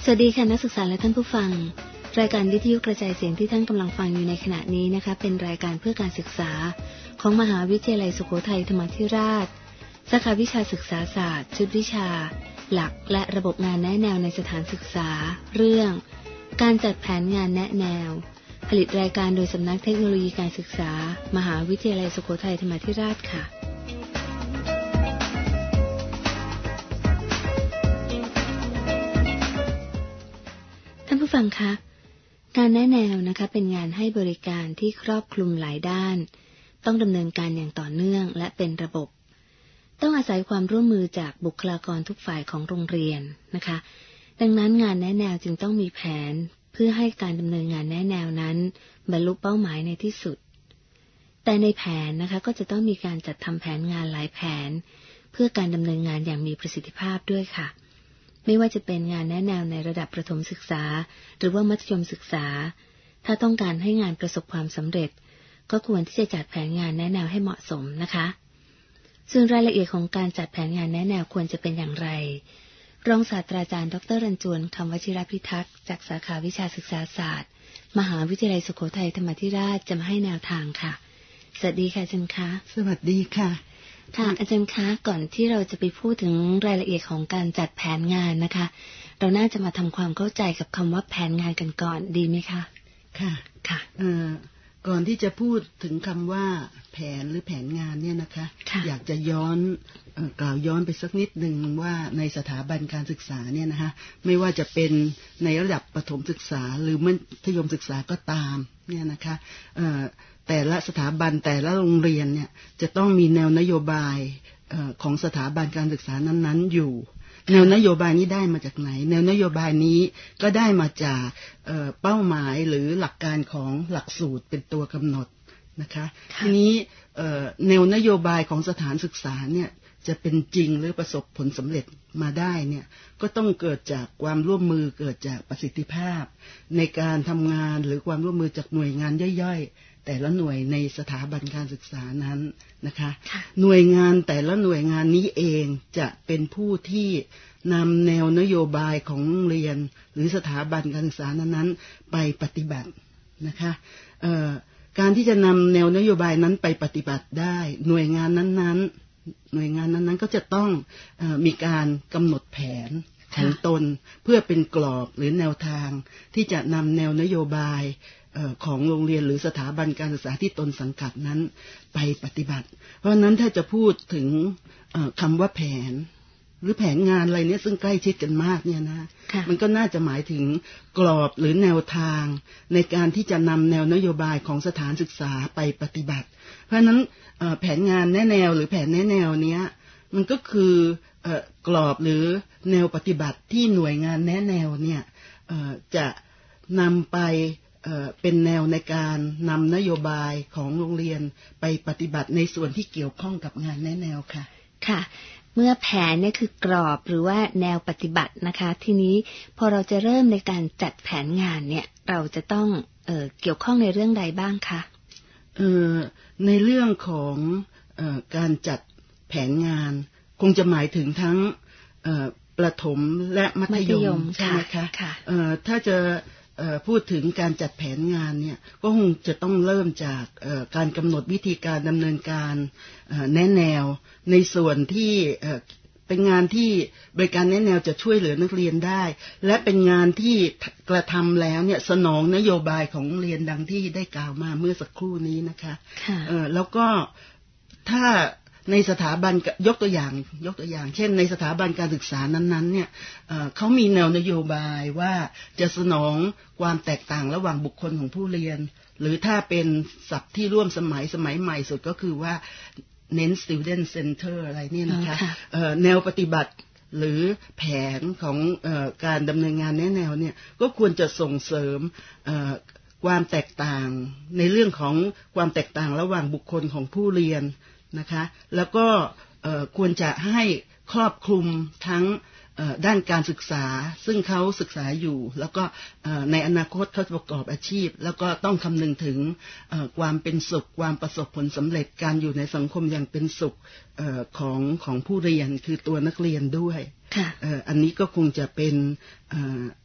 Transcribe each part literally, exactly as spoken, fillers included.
สวัสดีค่ะนักศึกษาและท่านผู้ฟังรายการวิทยุกระจายเสียงที่ท่านกำลังฟังอยู่ในขณะนี้นะคะเป็นรายการเพื่อการศึกษาของมหาวิทยาลัยสุโขทัยธรรมาธิราชสาขาวิชาศึกษาศาสตร์ชุดวิชาหลักและระบบงานแนะแนวในสถานศึกษาเรื่องการจัดแผนงานแนะแนวผลิตรายการโดยสำนักเทคโนโลยีการศึกษามหาวิทยาลัยสุโขทัยธรรมาธิราชค่ะท่านผู้ฟังคะการแนะแนวนะคะเป็นงานให้บริการที่ครอบคลุมหลายด้านต้องดำเนินการอย่างต่อเนื่องและเป็นระบบต้องอาศัยความร่วมมือจากบุคลากรทุกฝ่ายของโรงเรียนนะคะดังนั้นงานแนะแนวจึงต้องมีแผนเพื่อให้การดำเนินงานแนะแนวนั้นบรรลุเป้าหมายในที่สุดแต่ในแผนนะคะก็จะต้องมีการจัดทำแผนงานหลายแผนเพื่อการดำเนินงานอย่างมีประสิทธิภาพด้วยค่ะไม่ว่าจะเป็นงานแนะแนวในระดับประถมศึกษาหรือว่ามัธยมศึกษาถ้าต้องการให้งานประสบความสำเร็จก็ควรที่จะจัดแผนงานแนะแนวให้เหมาะสมนะคะส่วนรายละเอียดของการจัดแผนงานแนะแนวควรจะเป็นอย่างไรรองศาสตราจารย์ดร.รัญจวนคำวชิรพิทักษ์จากสาขาวิชาศึกษาศาสตร์มหาวิทยาลัยสุโขทัยธรรมาธิราชจะมาให้แนวทางค่ะสวัสดีค่ะอาจารย์คะสวัสดีค่ะค่ะอาจารย์คะก่อนที่เราจะไปพูดถึงรายละเอียดของการจัดแผนงานนะคะเราน่าจะมาทำความเข้าใจกับคำว่าแผนงานกันก่อนดีไหมคะค่ะค่ะเอ่อก่อนที่จะพูดถึงคำว่าแผนหรือแผนงานเนี่ยนะคะอยากจะย้อนเอ่อกล่าวย้อนไปสักนิดนึงว่าในสถาบันการศึกษาเนี่ยนะคะไม่ว่าจะเป็นในระดับประถมศึกษาหรือมัธยมศึกษาก็ตามเนี่ยนะคะเอ่อแต่ละสถาบันแต่ละโรงเรียนเนี่ยจะต้องมีแนวนโยบายเอ่อของสถาบันการศึกษานั้นๆอยู่แนวนโยบายนี้ได้มาจากไหนแนวนโยบายนี้ก็ได้มาจากเอ่อเป้าหมายหรือหลักการของหลักสูตรเป็นตัวกำหนดนะคะทีนี้เอ่อแนวนโยบายของสถานศึกษาเนี่ยจะเป็นจริงหรือประสบผลสำเร็จมาได้เนี่ยก็ต้องเกิดจากความร่วมมือเกิดจากประสิทธิภาพในการทำงานหรือความร่วมมือจากหน่วยงานย่อยๆแต่ละหน่วยในสถาบันการศึกษานั้นนะคะหน่วยงานแต่ละหน่วยงานนี้เองจะเป็นผู้ที่นำแนวนโยบายของโรงเรียนหรือสถาบันการศึกษานั้นๆไปปฏิบัตินะคะเอ่อการที่จะนำแนวนโยบายนั้นไปปฏิบัติได้หน่วยงานนั้นๆหน่วยงานนั้นๆก็จะต้องเอ่อมีการกำหนดแผนของตนเพื่อเป็นกรอบหรือแนวทางที่จะนำแนวนโยบายของโรงเรียนหรือสถาบันการศึกษาที่ตนสังกัดนั้นไปปฏิบัติเพราะฉะนั้นถ้าจะพูดถึงคำว่าแผนหรือแผนงานอะไรเนี้ยซึ่งใกล้ชิดกันมากเนี่ยนะมันก็น่าจะหมายถึงกรอบหรือแนวทางในการที่จะนำแนวนโยบายของสถานศึกษาไปปฏิบัติเพราะฉะนั้นแผนงานแนะแนวหรือแผนแนะแนวเนี้ยมันก็คือกรอบหรือแนวปฏิบัติที่หน่วยงานแนะแนวเนี่ยจะนำไปเป็นแนวในการนำนโยบายของโรงเรียนไปปฏิบัติในส่วนที่เกี่ยวข้องกับงานแนะแนวค่ะค่ะเมื่อแผนเนี่ยคือกรอบหรือว่าแนวปฏิบัตินะคะทีนี้พอเราจะเริ่มในการจัดแผนงานเนี่ยเราจะต้องเอ่อเกี่ยวข้องในเรื่องใดบ้างคะเอ่อในเรื่องของเอ่อการจัดแผนงานคงจะหมายถึงทั้งเอ่อประถมและมัธยมใช่ไหมคะเอ่อถ้าจะพูดถึงการจัดแผนงานเนี่ยก็คงจะต้องเริ่มจากการกำหนดวิธีการดำเนินการแนะแนวในส่วนที่เป็นงานที่บริการแนะแนวจะช่วยเหลือนักเรียนได้และเป็นงานที่กระทำแล้วเนี่ยสนองนโยบายของโรงเรียนดังที่ได้กล่าวมาเมื่อสักครู่นี้นะคะแล้วก็ถ้าในสถาบันยกตัวอย่างยกตัวอย่างเช่นในสถาบันการศึกษานั้นๆเนี่ย เอ่อ เขามีแนวนโยบายว่าจะสนองความแตกต่างระหว่างบุคคลของผู้เรียนหรือถ้าเป็นศัพท์ที่ร่วมสมัยสมัยใหม่สุดก็คือว่าเน้น student center อะไรเนี่ยนะคะแนวปฏิบัติหรือแผนของเอ่อการดำเนินงานแนะแนวเนี่ยก็ควรจะส่งเสริมเอ่อความแตกต่างในเรื่องของความแตกต่างระหว่างบุคคลของผู้เรียนนะคะแล้วก็ควรจะให้ครอบคลุมทั้งด้านการศึกษาซึ่งเขาศึกษาอยู่แล้วก็ในอนาคตเขาจะประกอบอาชีพแล้วก็ต้องคำนึงถึงความเป็นสุขความประสบผลสำเร็จการอยู่ในสังคมอย่างเป็นสุขของของผู้เรียนคือตัวนักเรียนด้วยอันนี้ก็คงจะเป็น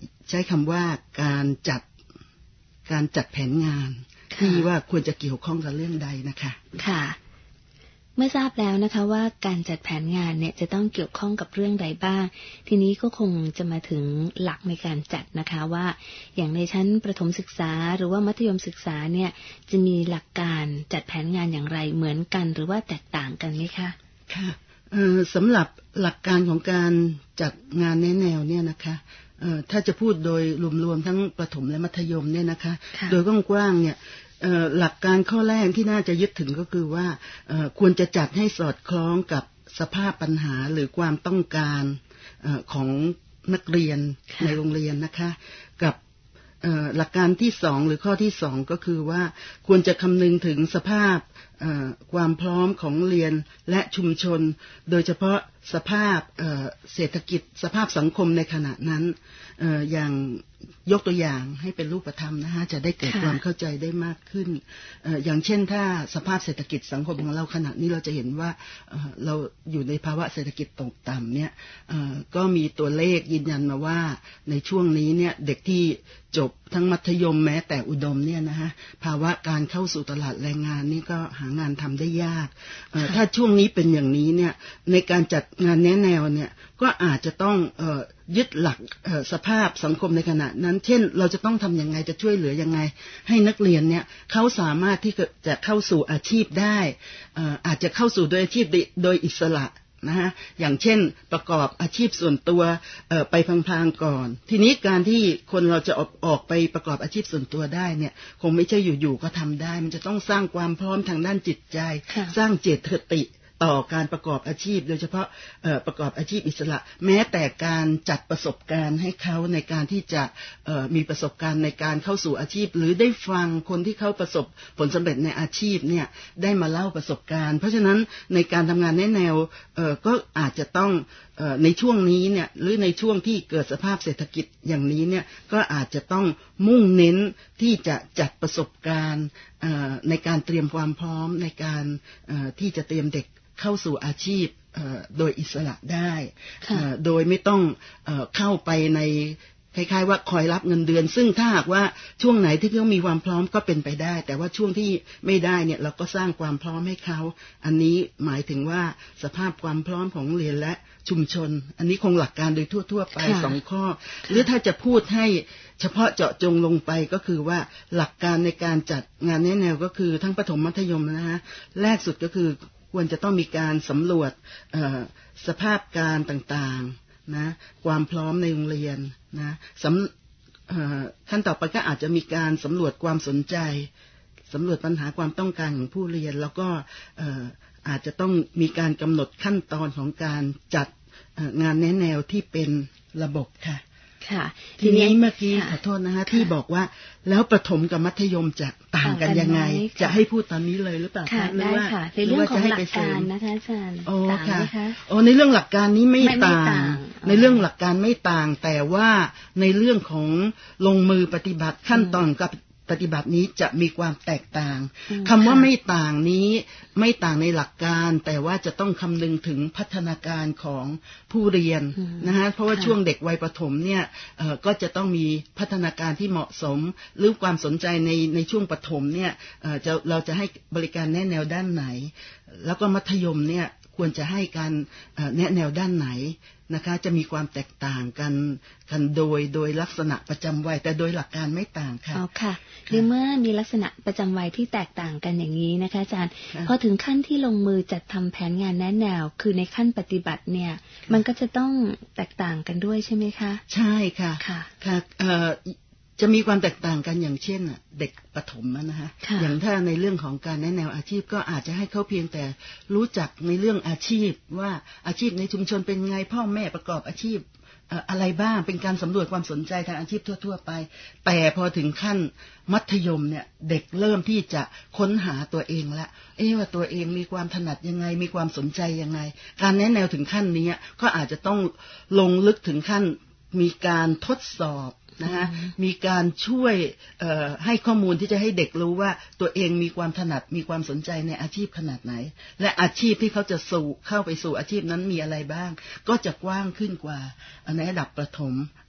ใช้คำว่าการจัดการจัดแผนงานที่ว่าควรจะเกี่ยวข้องกับเรื่องใดนะคะค่ะเมื่อทราบแล้วนะคะว่าการจัดแผนงานเนี่ยจะต้องเกี่ยวข้องกับเรื่องใดบ้างทีนี้ก็คงจะมาถึงหลักในการจัดนะคะว่าอย่างในชั้นประถมศึกษาหรือว่ามัธยมศึกษาเนี่ยจะมีหลักการจัดแผนงานอย่างไรเหมือนกันหรือว่าแตกต่างกันไหมคะค่ะสำหรับหลักการของการจัดงานแนแนวเนี่ยนะคะถ้าจะพูดโดยรวมๆทั้งประถมและมัธยมเนี่ยนะคะโดยกว้างๆเนี่ยหลักการข้อแรกที่น่าจะยึดถึงก็คือว่าควรจะจัดให้สอดคล้องกับสภาพปัญหาหรือความต้องการของนักเรียนในโรงเรียนนะคะกับหลักการที่สองหรือข้อที่สองก็คือว่าควรจะคำนึงถึงสภาพความพร้อมของเรียนและชุมชนโดยเฉพาะสภาพเศรษฐกิจสภาพสังคมในขณะนั้นอย่างยกตัวอย่างให้เป็นรูปธรรมนะฮะจะได้เกิดความเข้าใจได้มากขึ้นอย่างเช่นถ้าสภาพเศรษฐกิจสังคมของเราขณะนี้เราจะเห็นว่าเราอยู่ในภาวะเศรษฐกิจตกต่ำเนี่ยก็มีตัวเลขยืนยันมาว่าในช่วงนี้เนี่ยเด็กที่จบทั้งมัธยมแม้แต่อุดมเนี่ยนะฮะภาวะการเข้าสู่ตลาดแรงงานนี่ก็หางานทำได้ยากถ้าช่วงนี้เป็นอย่างนี้เนี่ยในการจัดงานแนะแนวเนี่ยก็อาจจะต้องยึดหลักสภาพสังคมในขณะนั้นเช่นเราจะต้องทำยังไงจะช่วยเหลือยังไงให้นักเรียนเนี่ยเขาสามารถที่จะเข้าสู่อาชีพได้อาจจะเข้าสู่โดยอาชีพโดยอิสระนะฮะอย่างเช่นประกอบอาชีพส่วนตัวไปพลางๆก่อนทีนี้การที่คนเราจะออกออกไปประกอบอาชีพส่วนตัวได้เนี่ยคงไม่ใช่อยู่ๆก็ทำได้มันจะต้องสร้างความพร้อมทางด้านจิตใจสร้างเจตคติต่อการประกอบอาชีพโดยเฉพาะประกอบอาชีพอิสระแม้แต่การจัดประสบการณ์ให้เขาในการที่จะมีประสบการณ์ในการเข้าสู่อาชีพหรือได้ฟังคนที่เขาประสบผลสำเร็จในอาชีพเนี่ยได้มาเล่าประสบการณ์เพราะฉะนั้นในการทำงานแนแนวก็อาจจะต้องในช่วงนี้เนี่ยหรือในช่วงที่เกิดสภาพเศรษฐกิจอย่างนี้เนี่ยก็อาจจะต้องมุ่งเน้นที่จะจัดประสบการณ์ในการเตรียมความพร้อมในการที่จะเตรียมเด็กเข้าสู่อาชีพโดยอิสระได้โดยไม่ต้องเข้าไปในคล้ายๆว่าคอยรับเงินเดือนซึ่งถ้าหากว่าช่วงไหนที่เขามีความพร้อมก็เป็นไปได้แต่ว่าช่วงที่ไม่ได้เนี่ยเราก็สร้างความพร้อมให้เขาอันนี้หมายถึงว่าสภาพความพร้อมของเรียนและชุมชนอันนี้คงหลักการโดยทั่วๆไปสองข้อหรือถ้าจะพูดให้เฉพาะเจาะจงลงไปก็คือว่าหลักการในการจัดงานแนแนวก็คือทั้งประถมมัธยมนะฮะแรกสุดก็คือควรจะต้องมีการสำรวจสภาพการต่างๆนะความพร้อมในโรงเรียนนะสำขั้นต่อไปก็อาจจะมีการสำรวจความสนใจสำรวจปัญหาความต้องการของผู้เรียนแล้วก็อาจจะต้องมีการกำหนดขั้นตอนของการจัดงานแนะแนวที่เป็นระบบค่ะค่ะทีนี้เมื่อกี้ขอโทษนะฮะที่บอกว่าแล้วประถมกับมัธยมจะต่างกันยังไงจะให้พูดตอนนี้เลยหรือเปล่าคะหรือว่าในเรื่องของหลักการนะคะอาจารย์ต่างไหมคะโอ้ในเรื่องหลักการนี้ไม่ต่างในเรื่องหลักการไม่ต่างแต่ว่าในเรื่องของลงมือปฏิบัติขั้นตอนกับปฏิบัตินี้จะมีความแตกต่างคำว่าไม่ต่างนี้ไม่ต่างในหลักการแต่ว่าจะต้องคำนึงถึงพัฒนาการของผู้เรียนนะฮะเพราะว่าช่วงเด็กวัยประถมเนี่ยก็จะต้องมีพัฒนาการที่เหมาะสมหรือความสนใจในในช่วงประถมเนี่ยจะเราจะให้บริการแนะแนวด้านไหนแล้วก็มัธยมเนี่ยควรจะให้การแนะแนวด้านไหนนะคะจะมีความแตกต่างกันกันโดยโดยลักษณะประจำวัยแต่โดยหลักการไม่ต่างค่ะอ๋อค่ะหรือเมื่อมีลักษณะประจำวัยที่แตกต่างกันอย่างนี้นะคะอาจารย์พอถึงขั้นที่ลงมือจัดทำแผนงานแนะแนวคือในขั้นปฏิบัติเนี่ยมันก็จะต้องแตกต่างกันด้วยใช่ไหมคะใช่ค่ะค่ะค่ะจะมีความแตกต่างกันอย่างเช่นเด็กประถมนะฮะอย่างถ้าในเรื่องของการแนะแนวอาชีพก็อาจจะให้เขาเพียงแต่รู้จักในเรื่องอาชีพว่าอาชีพในชุมชนเป็นไงพ่อแม่ประกอบอาชีพอะไรบ้างเป็นการสำรวจความสนใจทางอาชีพทั่วๆไปแต่พอถึงขั้นมัธยมเนี่ยเด็กเริ่มที่จะค้นหาตัวเองแล้วเอ๊ะว่าตัวเองมีความถนัดยังไงมีความสนใจยังไงการแนะแนวถึงขั้นนี้ก็อาจจะต้องลงลึกถึงขั้นมีการทดสอบนะฮะมีการช่วยให้ข้อมูลที่จะให้เด็กรู้ว่าตัวเองมีความถนัดมีความสนใจในอาชีพขนาดไหนและอาชีพที่เขาจะสู่เข้าไปสู่อาชีพนั้นมีอะไรบ้างก็จะกว้างขึ้นกว่าในระดับประถม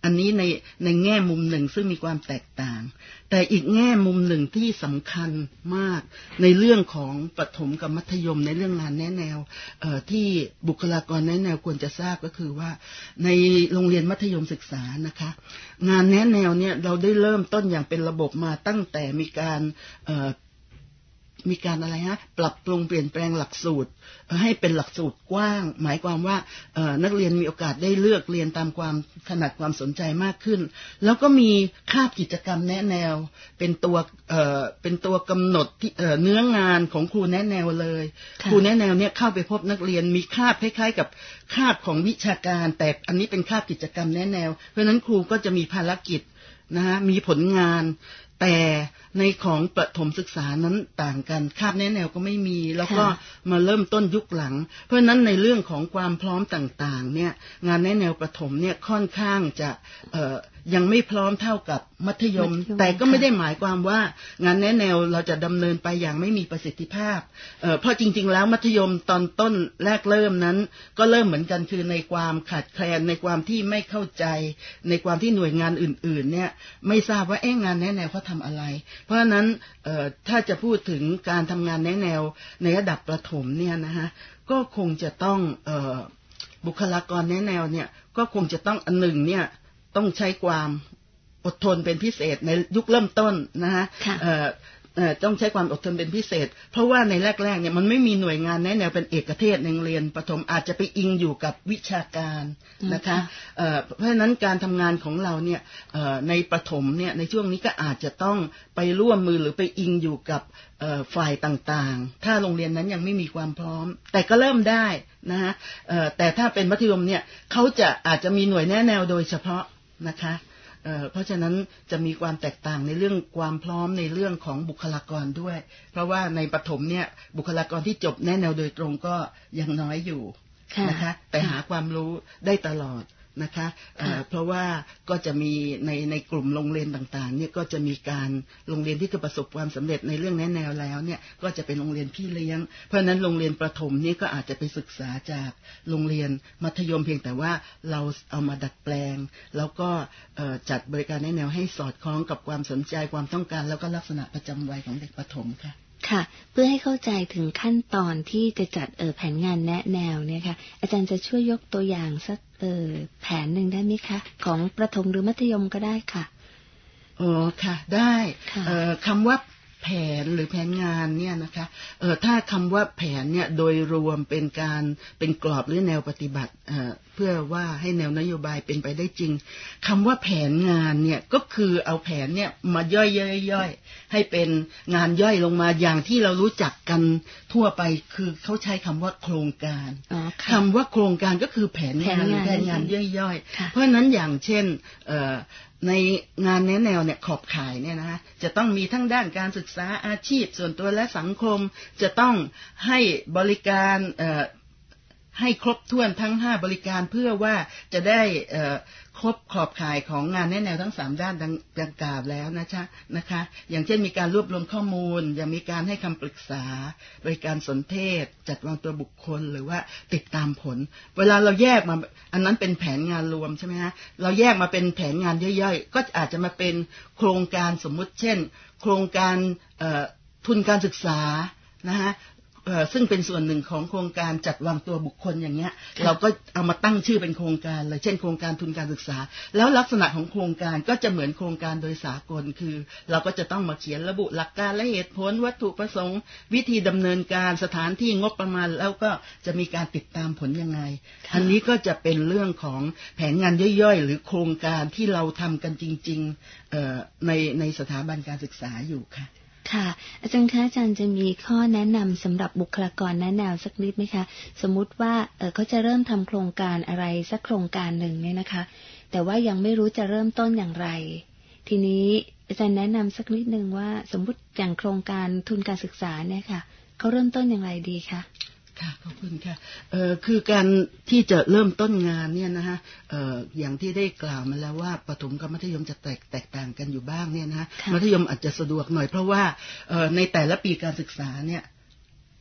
อันนี้ในในแง่มุมหนึ่งซึ่งมีความแตกต่างแต่อีกแง่มุมหนึ่งที่สำคัญมากในเรื่องของประถมกับมัธยมในเรื่องงานแนะแนวที่บุคลากรแนะแนวควรจะทราบก็คือว่าในโรงเรียนมัธยมศึกษานะคะงานแนะแนวเนี่ยเราได้เริ่มต้นอย่างเป็นระบบมาตั้งแต่มีการมีการอะไรฮะปรับปรุงเปลี่ยนแปลงหลักสูตรให้เป็นหลักสูตรกว้างหมายความว่านักเรียนมีโอกาสได้เลือกเรียนตามความถนัดความสนใจมากขึ้นแล้วก็มีคาบกิจกรรมแนะแนวเป็นตัวเป็นตัวกำหนดเนื้องานของครูแนะแนวเลยครูแนะแนวเนี่ยเข้าไปพบนักเรียนมีคาบคล้ายๆกับคาบของวิชาการแต่อันนี้เป็นคาบกิจกรรมแนะแนวเพราะฉะนั้นครูก็จะมีภารกิจนะฮะมีผลงานแต่ในของประถมศึกษานั้นต่างกันคาบแนะแนวก็ไม่มีแล้วก็มาเริ่มต้นยุคหลังเพราะฉะนั้นในเรื่องของความพร้อมต่างๆเนี่ยงานแนะแนวประถมเนี่ยค่อนข้างจะเอ่อยังไม่พร้อมเท่ากับมัธยมแต่ก็ไม่ได้หมายความว่างานแนะแนวเราจะดำเนินไปอย่างไม่มีประสิทธิภาพเอ่อเพราะจริงๆแล้วมัธยมตอนต้นแรกเริ่มนั้นก็เริ่มเหมือนกันคือในความขาดแคลนในความที่ไม่เข้าใจในความที่หน่วยงานอื่นๆเนี่ยไม่ทราบว่าเอ๊ะงานแนะแนวเขาทำอะไรเพราะฉะนั้นเอ่อถ้าจะพูดถึงการทำงานแนะแนวในระดับประถมเนี่ยนะฮะก็คงจะต้องเอ่อบุคลากรแนะแนวเนี่ยก็คงจะต้องอันหนึ่งเนี่ยต้องใช้ความอดทนเป็นพิเศษในยุคเริ่มต้นนะฮะต้องใช้ความอดทนเป็นพิเศษเพราะว่าในแรกๆเนี่ยมันไม่มีหน่วยงานแนะแนวเป็นเอกเทศในโรงเรียนประถมอาจจะไปอิงอยู่กับวิชาการนะคะเพราะฉะนั้นการทำงานของเราเนี่ยในประถมเนี่ยในช่วงนี้ก็อาจจะต้องไปร่วมมือหรือไปอิงอยู่กับฝ่ายต่างๆถ้าโรงเรียนนั้นยังไม่มีความพร้อมแต่ก็เริ่มได้นะฮะแต่ถ้าเป็นมัธยมเนี่ยเขาจะอาจจะมีหน่วยแนะแนวโดยเฉพาะนะคะเอ่อเพราะฉะนั้นจะมีความแตกต่างในเรื่องความพร้อมในเรื่องของบุคลากรด้วยเพราะว่าในประถมเนี่ยบุคลากรที่จบแนะแนวโดยตรงก็ยังน้อยอยู่นะคะแต่หาความรู้ได้ตลอดนะคะเอ่อเพราะว่าก็จะมีในในกลุ่มโรงเรียนต่างๆเนี่ยก็จะมีการโรงเรียนที่ประสบความสำเร็จในเรื่องแนะแนวแล้วเนี่ยก็จะเป็นโรงเรียนพี่เลี้ยงเพราะฉะนั้นโรงเรียนประถมนี่ก็อาจจะไปศึกษาจากโรงเรียนมัธยมเพียงแต่ว่าเราเอามาดัดแปลงแล้วก็จัดบริการแนะแนวให้สอดคล้องกับความสนใจความต้องการแล้วก็ลักษณะประจำวัยของเด็กประถมค่ะค่ะเพื่อให้เข้าใจถึงขั้นตอนที่จะจัดเออแผนงานแนะแนวเนี่ยค่ะอาจารย์จะช่วยยกตัวอย่างสักเออแผนหนึ่งได้ไหมคะของประถมหรือมัธยมก็ได้ค่ะอ๋อค่ะได้เอ่อคำว่าแผนหรือแผนงานเนี่ยนะคะเอ่อถ้าคำว่าแผนเนี่ยโดยรวมเป็นการเป็นกรอบหรือแนวปฏิบัติเอ่อเพื่อว่าให้แนวนโยบายเป็นไปได้จริงคำว่าแผนงานเนี่ยก็คือเอาแผนเนี่ยมาย่อยๆๆให้เป็นงานย่อยลงมาอย่างที่เรารู้จักกันทั่วไปคือเขาใช้คำว่าโครงการคำว่าโครงการก็คือแผนงานแผนงานย่อยๆเพราะฉะนั้นอย่างเช่นเอ่อในงานแนะแนวเนี่ยขอบข่ายเนี่ยนะฮะจะต้องมีทั้งด้านการศึกษาอาชีพส่วนตัวและสังคมจะต้องให้บริการเอ่อให้ครบถ้วนทั้งห้าบริการเพื่อว่าจะได้เอ่อครบขอบข่ายของงานแนะแนวทั้งสามด้านดังกล่าวแล้วนะจ๊ะนะคะอย่างเช่นมีการรวบรวมข้อมูลยังมีการให้คำปรึกษาบริการสนเทศจัดวางตัวบุคคลหรือว่าติดตามผลเวลาเราแยกมาอันนั้นเป็นแผนงานรวมใช่ไหมฮะเราแยกมาเป็นแผนงานย่อยๆก็อาจจะมาเป็นโครงการสมมุติเช่นโครงการทุนการศึกษานะฮะซึ่งเป็นส่วนหนึ่งของโครงการจัดวางตัวบุคคลอย่างเงี้ยเราก็เอามาตั้งชื่อเป็นโครงการเลยเช่นโครงการทุนการศึกษาแล้วลักษณะของโครงการก็จะเหมือนโครงการโดยสากลคือเราก็จะต้องมาเขียนระบุหลักการและเหตุผลวัตถุประสงค์วิธีดำเนินการสถานที่งบประมาณแล้วก็จะมีการติดตามผลยังไงอันนี้ก็จะเป็นเรื่องของแผนงานย่อยๆหรือโครงการที่เราทำกันจริงๆในในสถาบันการศึกษาอยู่ค่ะค่ะอาจารย์คะอาจารย์จะมีข้อแนะนำสำหรับบุคลากรแนะแนวสักนิดไหมคะสมมุติว่าเออเขาจะเริ่มทำโครงการอะไรสักโครงการหนึ่งเนี่ยนะคะแต่ว่ายังไม่รู้จะเริ่มต้นอย่างไรทีนี้อาจารย์แนะนำสักนิดนึงว่าสมมุติอย่างโครงการทุนการศึกษาเนี่ยค่ะเขาเริ่มต้นอย่างไรดีคะค่ะขอบคุณค่ะเอ่อคือการที่จะเริ่มต้นงานเนี่ยนะฮะเอ่ออย่างที่ได้กล่าวมาแล้วว่าประถมกับมัธยมจะแตกแตกต่างกันอยู่บ้างเนี่ยนะฮะมัธยมอาจจะสะดวกหน่อยเพราะว่าเอ่อในแต่ละปีการศึกษาเนี่ย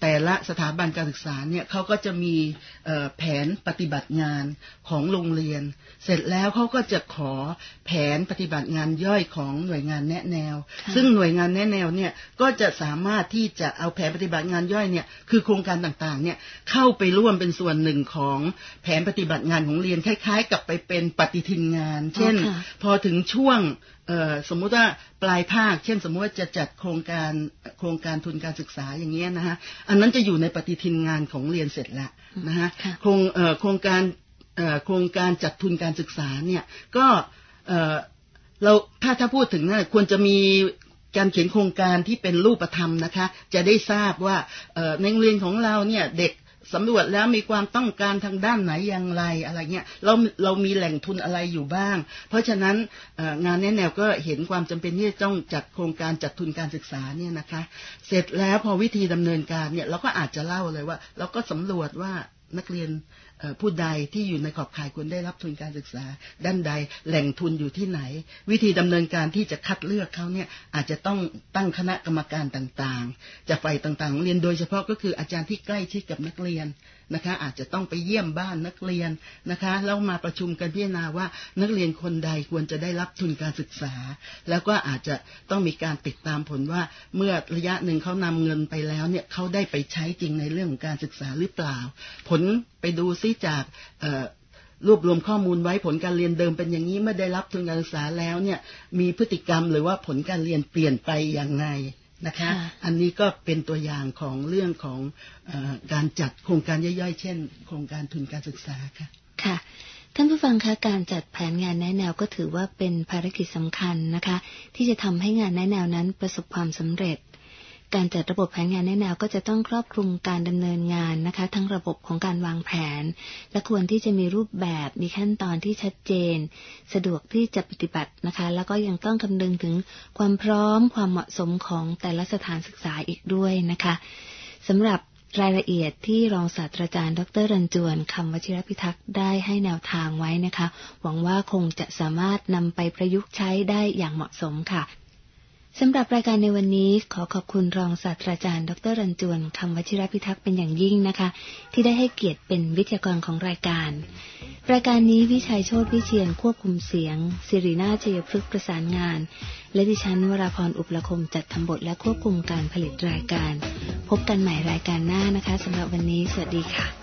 แต่ละสถาบันการศึกษาเนี่ยเขาก็จะมีแผนปฏิบัติงานของโรงเรียนเสร็จแล้วเขาก็จะขอแผนปฏิบัติงานย่อยของหน่วยงานแนะแนวซึ่งหน่วยงานแนะแนวเนี่ยก็จะสามารถที่จะเอาแผนปฏิบัติงานย่อยเนี่ยคือโครงการต่างๆเนี่ยเข้าไปร่วมเป็นส่วนหนึ่งของแผนปฏิบัติงานของเรียนคล้ายๆกับไปเป็นปฏิทินงานเช่นพอถึงช่วงสมมุติว่าปลายภาคเช่นสมมติว่าจะจัดโครงการโครงการทุนการศึกษาอย่างเงี้ยนะฮะอันนั้นจะอยู่ในปฏิทินงานของเรียนเสร็จแล้วนะฮะโครงโครงการโครงการจัดทุนการศึกษาเนี่ยก็เราถ้าถ้าพูดถึงนะควรจะมีการเขียนโครงการที่เป็นรูปธรรมนะคะจะได้ทราบว่าในโรงเรียนของเราเนี่ยเด็กสำรวจแล้วมีความต้องการทางด้านไหนอย่างไรอะไรเงี้ยเราเรามีแหล่งทุนอะไรอยู่บ้างเพราะฉะนั้นงานแนะแนวก็เห็นความจำเป็นที่จะต้องจัดโครงการจัดทุนการศึกษาเนี่ยนะคะเสร็จแล้วพอวิธีดำเนินการเนี่ยเราก็อาจจะเล่าเลยว่าเราก็สำรวจว่านักเรียนผู้ใดที่อยู่ในขอบข่ายควรได้รับทุนการศึกษาด้านใดแหล่งทุนอยู่ที่ไหนวิธีดำเนินการที่จะคัดเลือกเขาเนี่ยอาจจะต้องตั้งคณะกรรมการต่างๆจากฝ่ายต่างๆโรงเรียนโดยเฉพาะก็คืออาจารย์ที่ใกล้ชิดกับนักเรียนนะคะอาจจะต้องไปเยี่ยมบ้านนักเรียนนะคะแล้วมาประชุมกันพิจารณาว่านักเรียนคนใดควรจะได้รับทุนการศึกษาแล้วก็อาจจะต้องมีการติดตามผลว่าเมื่อระยะหนึ่งเขานำเงินไปแล้วเนี่ยเขาได้ไปใช้จริงในเรื่องของการศึกษาหรือเปล่าผลไปดูซิจากรวบรวมข้อมูลไว้ผลการเรียนเดิมเป็นอย่างนี้เมื่อได้รับทุนการศึกษาแล้วเนี่ยมีพฤติกรรมหรือว่าผลการเรียนเปลี่ยนไปอย่างไรนะคะอันนี้ก็เป็นตัวอย่างของเรื่องของเอ่อการจัดโครงการย่อยๆเช่นโครงการทุนการศึกษาค่ะค่ะท่านผู้ฟังคะการจัดแผนงานแนะแนวก็ถือว่าเป็นภารกิจสำคัญนะคะที่จะทำให้งานแนะแนวนั้นประสบความสำเร็จการจัดระบบแผนงานแนะแนวก็จะต้องครอบคลุมการดำเนินงานนะคะทั้งระบบของการวางแผนและควรที่จะมีรูปแบบมีขั้นตอนที่ชัดเจนสะดวกที่จะปฏิบัตินะคะแล้วก็ยังต้องคำนึงถึงความพร้อมความเหมาะสมของแต่ละสถานศึกษาอีกด้วยนะคะสำหรับรายละเอียดที่รองศาสตราจารย์ดรรันจวนคำวชิรพิทักษ์ได้ให้แนวทางไว้นะคะหวังว่าคงจะสามารถนำไปประยุกต์ใช้ได้อย่างเหมาะสมค่ะสำหรับรายการในวันนี้ขอขอบคุณรองศาสตราจารย์ดรรันจวนคำวชิรพิทักษ์เป็นอย่างยิ่งนะคะที่ได้ให้เกียรติเป็นวิทยากรของรายการรายการนี้วิชัยโชติวิเชียรควบคุมเสียงศิรินาถ ชัยพฤกษ์ประสานงานและดิฉันวราพรอุปลคมจัดทำบทและควบคุมการผลิตรายการพบกันใหม่รายการหน้านะคะสำหรับวันนี้สวัสดีค่ะ